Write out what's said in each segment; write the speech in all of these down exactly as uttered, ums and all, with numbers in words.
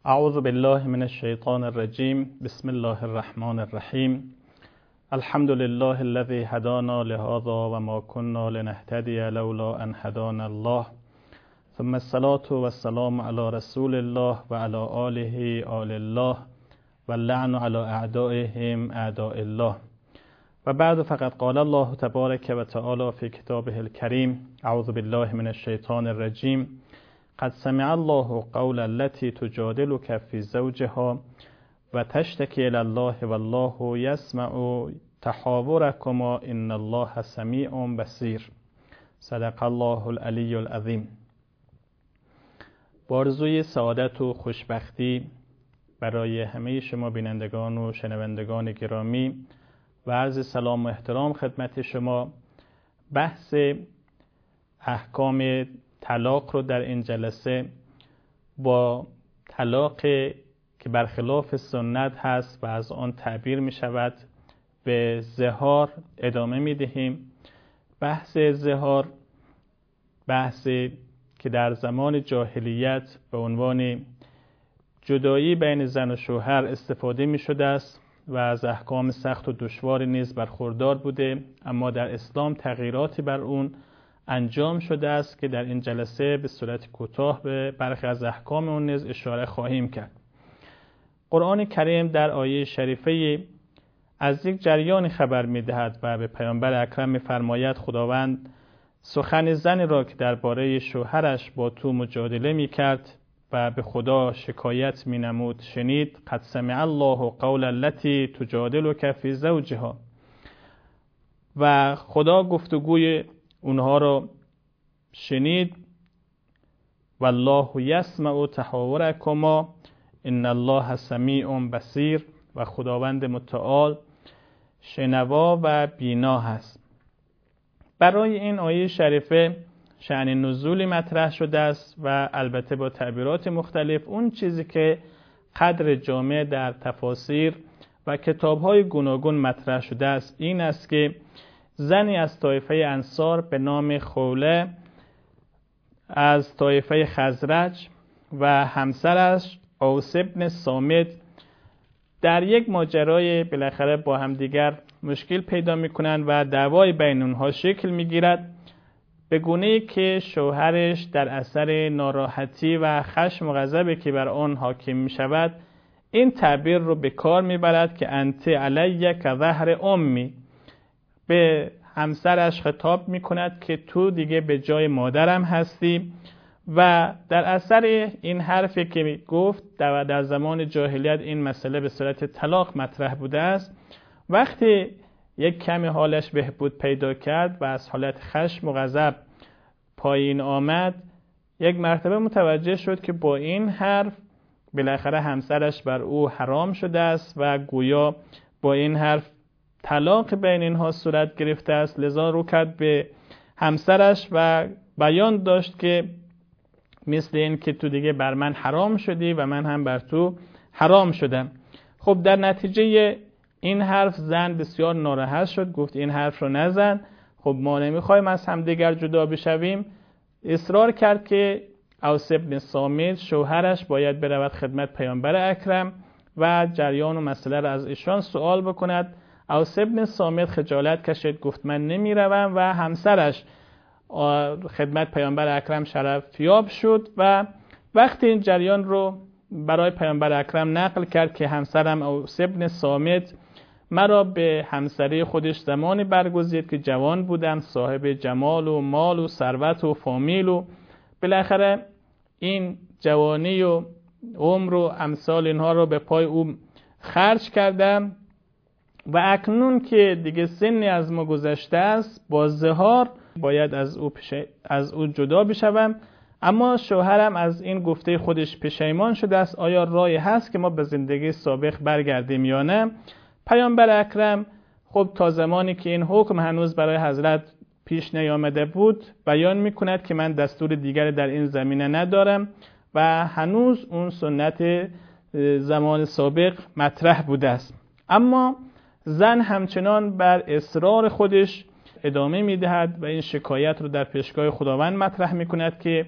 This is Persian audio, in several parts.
اعوذ بالله من الشیطان الرجیم. بسم الله الرحمن الرحیم. الحمد لله الذي هدانا لهذا وما كنا لنهتدي لولا ان هدانا الله، ثم الصلاة والسلام على رسول الله وعلى آله آل الله واللعن على اعدائهم اعداء الله. و بعد فقد قال الله تبارك و تعالى في كتابه الكريم: اعوذ بالله من الشیطان الرجیم. قد سمع الله قول التي تجادلك في زوجها و تشتكي الى الله والله يسمع تحاوركما ان الله سمیع بصیر. صدق الله العلی العظیم. با آرزوی سعادت و خوشبختی برای همه شما بینندگان و شنوندگان گرامی و عرض سلام و احترام خدمت شما، بحث احکام طلاق رو در این جلسه با طلاق که برخلاف سنت هست و از آن تعبیر می شود به زهار ادامه می دهیم. بحث زهار بحثی که در زمان جاهلیت به عنوان جدایی بین زن و شوهر استفاده می شده است و از احکام سخت و دشوار نیز برخوردار بوده، اما در اسلام تغییراتی بر اون انجام شده است که در این جلسه به صورت کوتاه به برخی از احکام اون نیز اشاره خواهیم کرد. قرآن کریم در آیه شریفه از یک جریان خبر می‌دهد و به پیامبر اکرم می‌فرماید خداوند سخن زنی را که درباره شوهرش با تو مجادله می‌کرد و به خدا شکایت می‌نمود شنید. قد سمع الله قول التي تجادلك في زوجها. و خدا گفتگوی اونها را شنید. والله یسمع تحاورکما ان الله سمیع بصیر. و خداوند متعال شنوا و بینا هست. برای این آیه شریفه شأن نزولی مطرح شده است و البته با تعبیرات مختلف. اون چیزی که قدر جامع در تفاسیر و کتاب‌های گوناگون مطرح شده است این است که زنی از طایفه انصار به نام خوله از طایفه خزرج و همسرش اوس ابن صامت در یک ماجرای بالاخره با همدیگر مشکل پیدا میکنند و دعوای بین اونها شکل میگیرد، به گونه‌ای که شوهرش در اثر ناراحتی و خشم و غضبی که بر آن حاکم میشود این تعبیر رو به کار میبرد که انت علی که ظهر امی. به همسرش خطاب میکند که تو دیگه به جای مادرم هستی. و در اثر این حرفی که گفت در, در زمان جاهلیت این مسئله به صورت طلاق مطرح بوده است. وقتی یک کمی حالش بهبود پیدا کرد و از حالت خشم و غضب پایین آمد، یک مرتبه متوجه شد که با این حرف بالاخره همسرش بر او حرام شده است و گویا با این حرف طلاق بین اینها صورت گرفته است. لذا رو کرد به همسرش و بیان داشت که مثل این که تو دیگه بر من حرام شدی و من هم بر تو حرام شدم. خب در نتیجه این حرف زن بسیار ناراحت شد، گفت این حرف رو نزن، خب ما نمیخوایم از هم دیگر جدا بشویم. اصرار کرد که اوس ابن صامت شوهرش باید برود خدمت پیامبر اکرم و جریان و مسئله را از ایشان سوال بکند. اوس ابن صامت خجالت کشید، گفت من نمیروم و همسرش خدمت پیامبر اکرم شرفیاب شد و وقتی این جریان رو برای پیامبر اکرم نقل کرد که همسرم اوس ابن صامت مرا به همسری خودش زمانی برگزید که جوان بودم، صاحب جمال و مال و ثروت و فامیل و بالاخره این جوانی و عمر و امثال اینها رو به پای او خرج کردم و اکنون که دیگه سنی از ما گذشته است با زهار باید از او پش... از او جدا بشوم. اما شوهرم از این گفته خودش پشیمان شده است. آیا راهی هست که ما به زندگی سابق برگردیم یا نه؟ پیامبر اکرم خب تا زمانی که این حکم هنوز برای حضرت پیش نیامده بود بیان میکند که من دستور دیگری در این زمینه ندارم و هنوز اون سنت زمان سابق مطرح بوده است. اما زن همچنان بر اصرار خودش ادامه میدهد و این شکایت رو در پیشگاه خداوند مطرح میکند که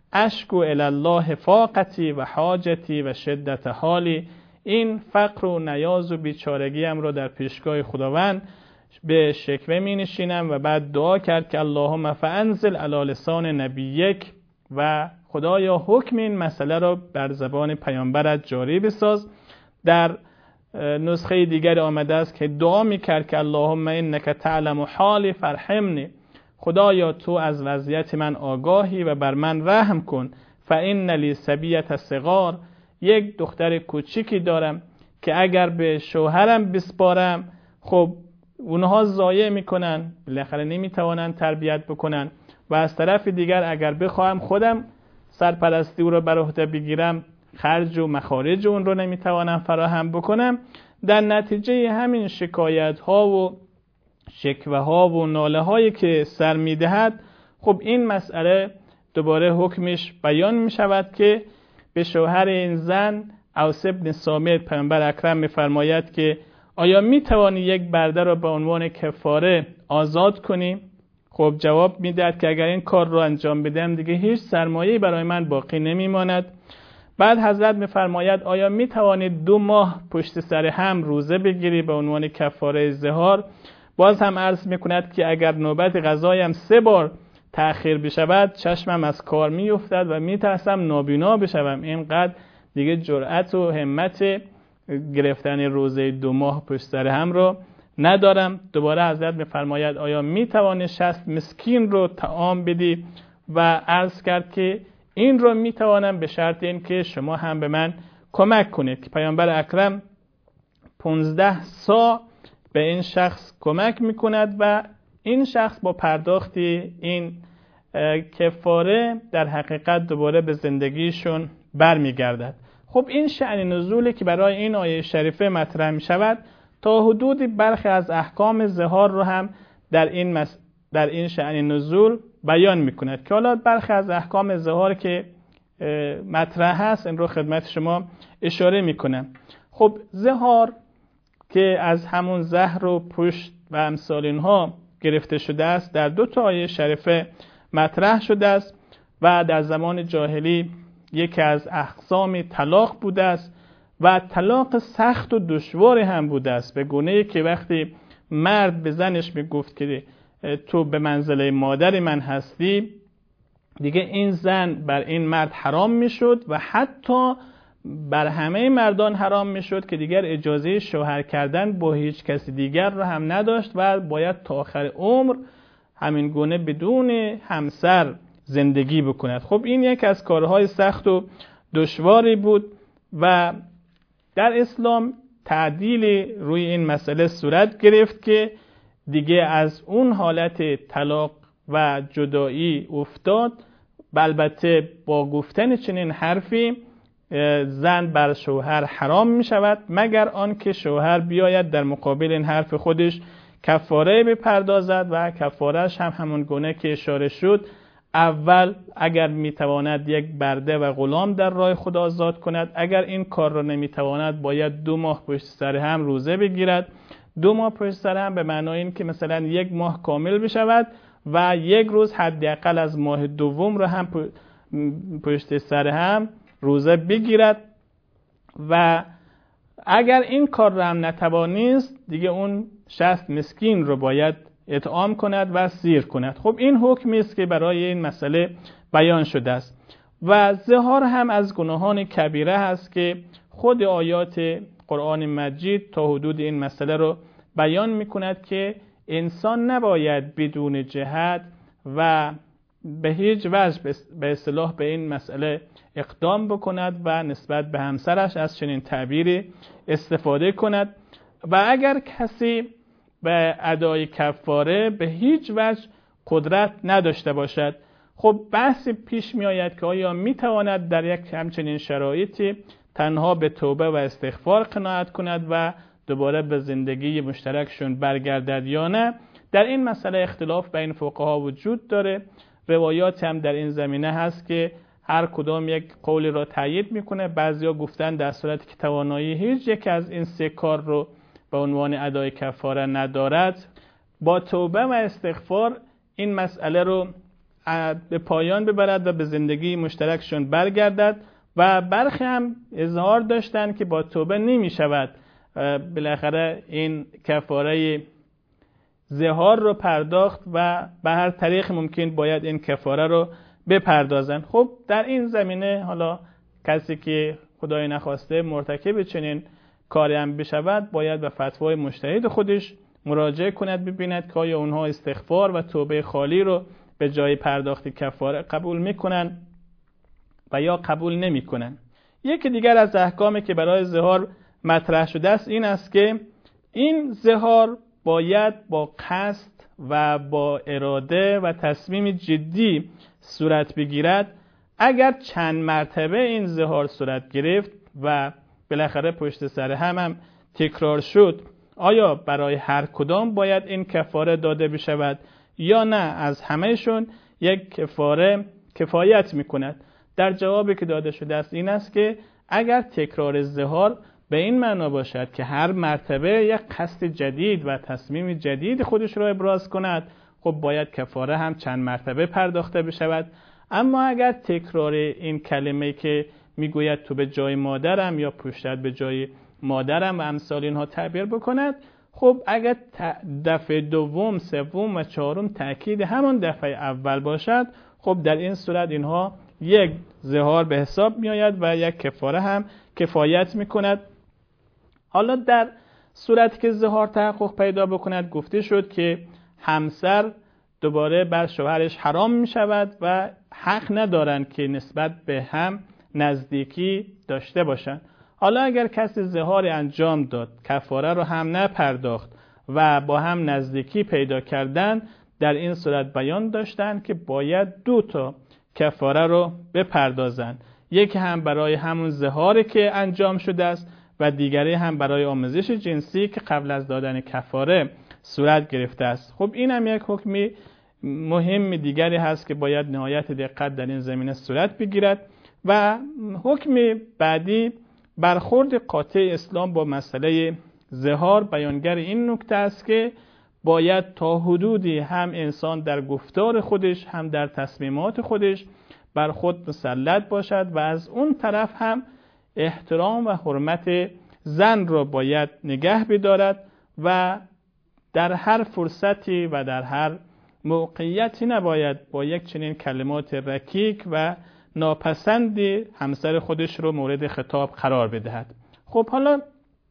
اشکو الی الله فاقتی و حاجتی و شدت حالی. این فقر و نیاز و بیچارگیم رو در پیشگاه خداوند به شکوه می نشینم و بعد دعا کرد که اللهم فانزل علی لسان نبیک و خدایا حکم این مسئله رو بر زبان پیامبرت جاری بساز. در نسخه دیگر آمده است که دعا می کرد که اللهم انک تعلم حالی فرحمنی، خدایا تو از وضعیت من آگاهی و بر من رحم کن. فان لی صبیة صغار، یک دختر کوچیکی دارم که اگر به شوهرم بسپارم خب اونها ضایع میکنن، بالاخره نمیتوانن تربیت بکنن، و از طرف دیگر اگر بخواهم خودم سرپرستی او رو بر عهده بگیرم خرج و مخارج اون رو نمیتوانم فراهم بکنم. در نتیجه همین شکایت ها و شکوه ها و ناله هایی که سر میدهد، خب این مسئله دوباره حکمش بیان می شود که به شوهر این زن اوس بن صامت پیامبر اکرم می‌فرماید که آیا می توانی یک برده را به عنوان کفاره آزاد کنی؟ خب جواب میدهد که اگر این کار رو انجام بدم دیگه هیچ سرمایه‌ای برای من باقی نمیماند. بعد حضرت می‌فرماید آیا می توانی دو ماه پشت سر هم روزه بگیری به عنوان کفاره ظهار؟ باز هم عرض میکند که اگر نوبت غذایم سه بار تأخیر بشود چشمم از کار میافتد و میترسم نابینا بشوم. اینقدر دیگه جرأت و همت گرفتن روزه دو ماه پشت سر هم رو ندارم. دوباره حضرت میفرماید آیا میتوانی شصت مسکین رو طعام بدی؟ و عرض کرد که این رو میتوانم به شرط این که شما هم به من کمک کنید. که پیامبر اکرم پانزده سا به این شخص کمک میکند و این شخص با پرداختی این کفاره در حقیقت دوباره به زندگیشون برمیگردد. خب این شأن نزولی که برای این آیه شریفه مطرح می شود تا حدودی برخی از احکام ظهار رو هم در این مس... در این شأن نزول بیان می کند که حالا برخی از احکام ظهار که مطرح هست این رو خدمت شما اشاره می کنم. خب ظهار که از همون زهر و پشت و امثال اینها گرفته شده است در دو تا آیه شریفه مطرح شده است و در زمان جاهلی یکی از اقسام طلاق بوده است و طلاق سخت و دشوار هم بوده است، به گونه‌ای که وقتی مرد به زنش میگفت که تو به منزله مادر من هستی دیگه این زن بر این مرد حرام میشد و حتی بر همه مردان حرام میشد که دیگر اجازه شوهر کردن با هیچ کسی دیگر رو هم نداشت و باید تا آخر عمر همین گونه بدون همسر زندگی بکند. خب این یک از کارهای سخت و دشواری بود و در اسلام تعدیل روی این مسئله صورت گرفت که دیگه از اون حالت طلاق و جدایی افتاد. البته با گفتن چنین حرفی زن بر شوهر حرام می شود مگر آن که شوهر بیاید در مقابل این حرف خودش کفاره بپردازد و کفارهش هم همون گونه که اشاره شد، اول اگر می تواند یک برده و غلام در راه خدا آزاد کند، اگر این کار را نمی تواند باید دو ماه پشت سر هم روزه بگیرد. دو ماه پشت سر هم به معنای این که مثلا یک ماه کامل بشود و یک روز حداقل از ماه دوم را هم پشت سر هم روزه بگیرد و اگر این کار را هم نتوانست دیگه اون شصت مسکین رو باید اطعام کند و سیر کند. خب این حکمی است که برای این مسئله بیان شده است و ظهار هم از گناهان کبیره هست که خود آیات قرآن مجید تا حدود این مسئله رو بیان می کند که انسان نباید بدون جهت و به هیچ وجه به اصطلاح به این مسئله اقدام بکند و نسبت به همسرش از چنین تعبیری استفاده کند و اگر کسی به ادای کفاره به هیچ وجه قدرت نداشته باشد، خب بحثی پیش می آید که آیا می تواند در یک همچنین شرایطی تنها به توبه و استغفار قناعت کند و دوباره به زندگی مشترکشون برگردد یا نه. در این مسئله اختلاف بین فقها وجود داره. روایات هم در این زمینه هست که هر کدام یک قولی را تایید میکنه. بعضیا گفتن در صورتی که توانایی هیچ یک از این سه کار رو به عنوان ادای کفاره ندارد با توبه و استغفار این مسئله رو به پایان ببرد و به زندگی مشترکشون برگردد و برخی هم اظهار داشتن که با توبه نمی شود بالاخره این کفاره زهار رو پرداخت و به هر طریق ممکن باید این کفاره رو بپردازن. خب در این زمینه حالا کسی که خدای نخواسته مرتکب چنین کاری هم بشود باید به فتوای مجتهد خودش مراجعه کند، ببیند که آیا اونها استغفار و توبه خالی رو به جای پرداخت کفاره قبول میکنن و یا قبول نمیکنن. یکی دیگر از احکامی که برای زهار مطرح شده است این است که این زهار باید با قصد و با اراده و تصمیم جدی صورت بگیرد. اگر چند مرتبه این زهار صورت گرفت و بالاخره پشت سر هم هم تکرار شد، آیا برای هر کدام باید این کفاره داده بشود یا نه از همهشون یک کفاره کفایت میکند؟ در جوابی که داده شده است این است که اگر تکرار زهار به این معنا باشد که هر مرتبه یک قصد جدید و تصمیم جدید خودش را ابراز کند، خب باید کفاره هم چند مرتبه پرداخته بشود. اما اگر تکرار این کلمه که میگوید تو به جای مادرم یا پشتت به جای مادرم و امثال اینها تعبیر بکند، خب اگر دفعه دوم، سوم و چهارم تأکید همان دفعه اول باشد، خب در این صورت اینها یک زهار به حساب می آید و یک کفاره هم کفایت می کند. حالا در صورتی که زهار تحقق پیدا بکند گفته شد که همسر دوباره بر شوهرش حرام می شود و حق ندارند که نسبت به هم نزدیکی داشته باشند. حالا اگر کسی زهار انجام داد، کفاره رو هم نپرداخت و با هم نزدیکی پیدا کردن، در این صورت بیان داشتن که باید دو تا کفاره رو بپردازن. یکی هم برای همون زهاری که انجام شده است و دیگری هم برای آمیزش جنسی که قبل از دادن کفاره صورت گرفته است. خب این هم یک حکمی مهم دیگری هست که باید نهایت دقت در این زمینه صورت بگیرد. و حکم بعدی برخورد قاطع اسلام با مسئله زهار بیانگر این نکته است که باید تا حدودی هم انسان در گفتار خودش هم در تصمیمات خودش بر خود مسلط باشد و از اون طرف هم احترام و حرمت زن را باید نگه بدارد و در هر فرصتی و در هر موقعیتی نباید با یک چنین کلمات رکیک و ناپسندی همسر خودش رو مورد خطاب قرار بدهد. خب حالا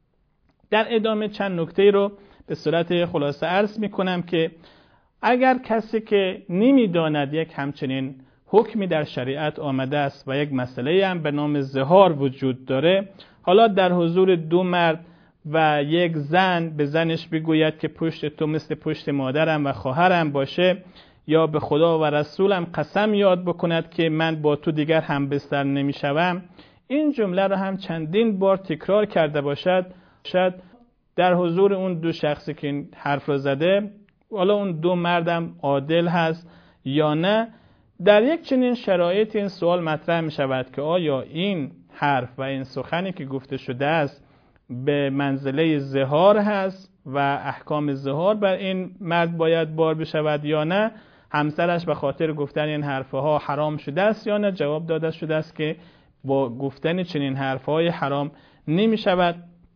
در ادامه چند نکته رو به صورت خلاصه عرض می کنم که اگر کسی که نمی‌داند یک همچنین حکمی در شریعت آمده است و یک مسئله هم به نام زهار وجود داره، حالا در حضور دو مرد و یک زن به زنش بگوید که پشت تو مثل پشت مادرم و خواهرم باشه، یا به خدا و رسولم قسم یاد بکند که من با تو دیگر هم بستر نمیشوم، این جمله را هم چندین بار تکرار کرده باشد، شاید در حضور اون دو شخصی که این حرف را زده، حالا اون دو مردم عادل هست یا نه، در یک چنین شرایط این سوال مطرح می شود که آیا این حرف و این سخنی که گفته شده است به منزله زهار هست و احکام زهار بر این مرد باید بار بشود یا نه، همسرش به خاطر گفتن این حرفها حرام شده است یا نه. جواب داده شده است که با گفتن چنین حرفهای حرام نمی شود.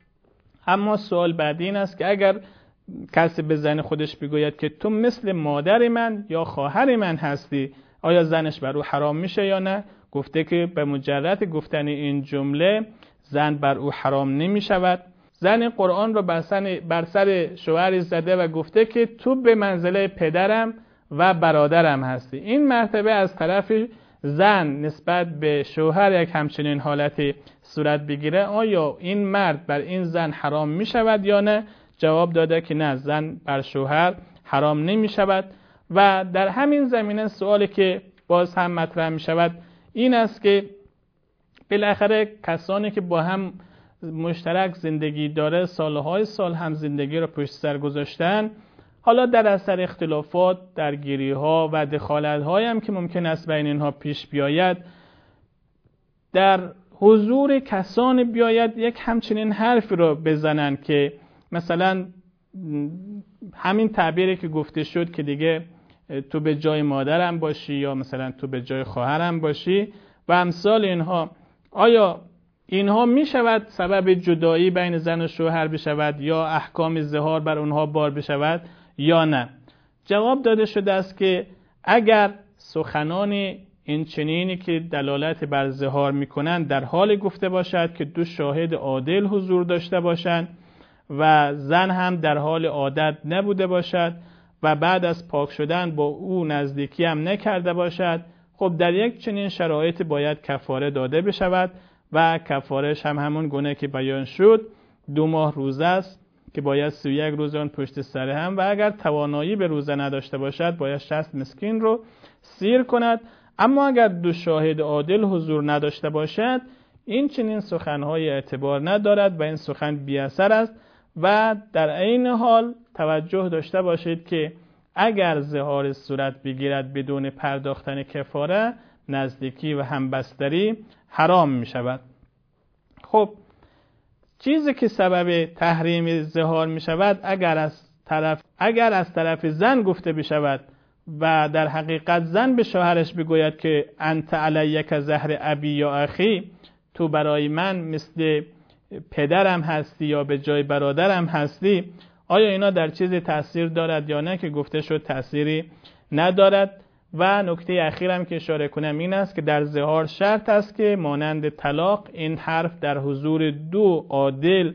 اما سوال بعدی این است که اگر کسی به زن خودش بگوید که تو مثل مادر من یا خواهر من هستی، آیا زنش بر او حرام میشه یا نه؟ گفته که به مجرد گفتن این جمله زن بر او حرام نمی شود. زن قرآن رو بر سر شوهر زده و گفته که تو به منزله پدرم و برادرم هستی. این مرتبه از طرف زن نسبت به شوهر یک همچنین حالتی صورت بگیره، آیا این مرد بر این زن حرام می شود یا نه؟ جواب داده که نه، زن بر شوهر حرام نمی شود. و در همین زمینه سوالی که باز هم مطرح می شود این است که بالاخره کسانی که با هم مشترک زندگی داره، سالهای سال هم زندگی را پشت سر گذاشتن، حالا در اثر اختلافات، درگیری ها و دخالت های هم که ممکن است بین اینها پیش بیاید، در حضور کسان بیاید یک همچنین حرفی رو بزنن که مثلا همین تعبیری که گفته شد که دیگه تو به جای مادرم باشی یا مثلا تو به جای خواهرم باشی و امثال اینها. آیا اینها می شود سبب جدایی بین زن و شوهر بشود یا احکام ظهار بر اونها بار بشود یا نه؟ جواب داده شده است که اگر سخنان این چنینی که دلالت بر ظهار میکنند در حال گفته باشد که دو شاهد عادل حضور داشته باشند و زن هم در حال عادت نبوده باشد و بعد از پاک شدن با او نزدیکی هم نکرده باشد، خب در یک چنین شرایط باید کفاره داده بشود و کفارش هم همون گونه که بیان شد دو ماه روزه است که باید سی و یک روز آن پشت سر هم و اگر توانایی به روزه نداشته باشد باید شصت مسکین رو سیر کند. اما اگر دو شاهد عادل حضور نداشته باشد این چنین سخنهای اعتبار ندارد و این سخن بی اثر است و در عین حال توجه داشته باشید که اگر ظهار صورت بگیرد بدون پرداختن کفاره نزدیکی و همبستری حرام می شود. خب چیزی که سبب تحریم ظهار می شود اگر از طرف اگر از طرف زن گفته بشود و در حقیقت زن به شوهرش بگوید که انت علیک کظهر ابی یا اخی، تو برای من مثل پدرم هستی یا به جای برادرم هستی، آیا اینا در چیزی تأثیر دارد یا نه؟ که گفته شد تأثیری ندارد. و نکته اخیرم که اشاره کنم این است که در ظهار شرط است که مانند طلاق این حرف در حضور دو عادل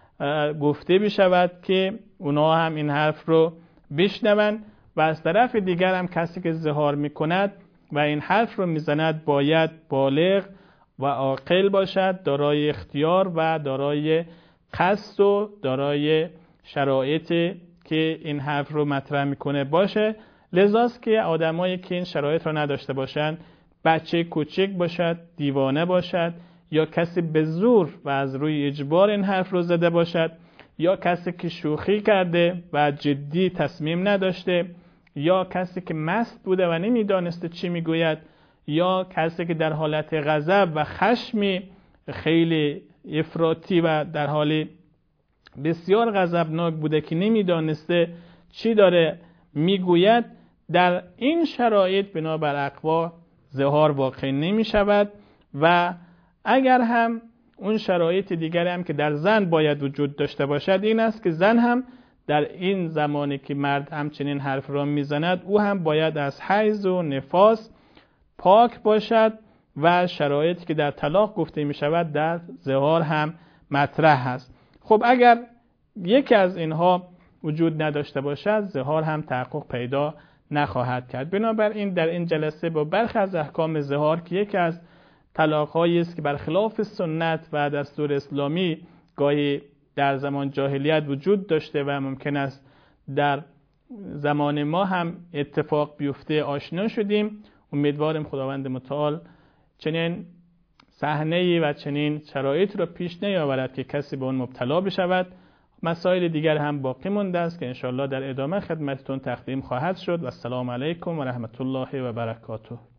گفته بشود که اونا هم این حرف رو بشنوند و از طرف دیگر هم کسی که ظهار میکند و این حرف رو میزند باید بالغ و عاقل باشد، دارای اختیار و دارای قصد و دارای شرایطی که این حرف رو مطرح میکنه باشه. لذاست که آدمایی که این شرایط رو نداشته باشند، بچه کوچک باشد، دیوانه باشد یا کسی به زور و از روی اجبار این حرف رو زده باشد یا کسی که شوخی کرده و جدی تصمیم نداشته یا کسی که مست بوده و نمیدانسته چی میگوید یا کسی که در حالت غضب و خشمی خیلی افراطی و در حال بسیار غضبناک بوده که نمیدانسته چی داره میگوید، در این شرایط بنابر اقوا ظهار واقع نمی شود. و اگر هم اون شرایط دیگری هم که در زن باید وجود داشته باشد این است که زن هم در این زمانی که مرد همچنین حرف را میزند او هم باید از حیض و نفاس پاک باشد و شرایطی که در طلاق گفته می شود در ظهار هم مطرح است. خب اگر یکی از اینها وجود نداشته باشد ظهار هم تحقق پیدا نخواهد کرد. بنابراین در این جلسه با برخی از احکام ظهار که یکی از طلاق‌هایی است که برخلاف سنت و دستور اسلامی گاهی در زمان جاهلیت وجود داشته و ممکن است در زمان ما هم اتفاق بیفته آشنا شدیم. امیدوارم خداوند متعال چنین صحنه‌ای و چنین شرایط را پیش نیاورد که کسی به اون مبتلا بشود. مسائل دیگر هم باقی مونده است که انشاءالله در ادامه خدمتتون تقدیم خواهد شد. و السلام علیکم و رحمت الله و برکاته.